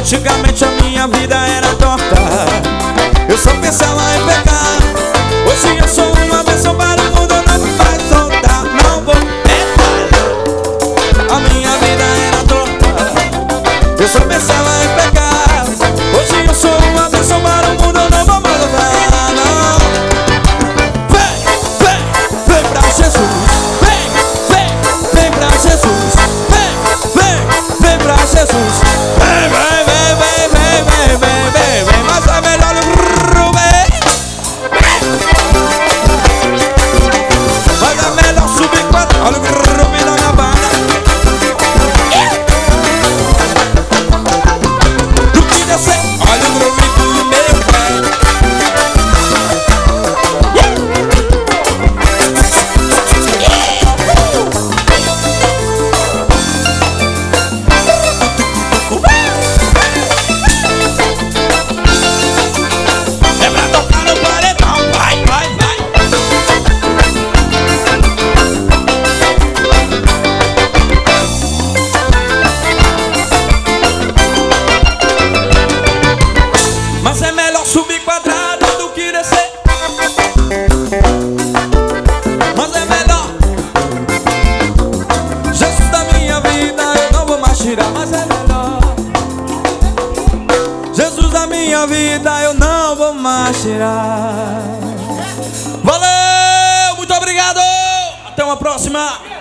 Antigamente a minha vida era torta, eu só pensava em pecar. Hoje eu sou uma bênção para o mundo, não me faz soltar. Não vou pecar. A minha vida era torta, eu só pensava em pecar. Hoje eu sou uma bênção para o mundo, não vou mais voltar, não. Vem pra Jesus. Vem pra Jesus. Vem pra Jesus. Vem, mas é melhor o Rubem. Mas é melhor subir quatro. Olha o Rubem da minha banda. Do que descer. Olha o Rubem do meu pé. Mas é melhor subir quadrado do que descer. Mas é melhor. Jesus da minha vida eu não vou mais tirar. Mas é melhor. Jesus da minha vida eu não vou mais tirar. Valeu, muito obrigado. Até uma próxima.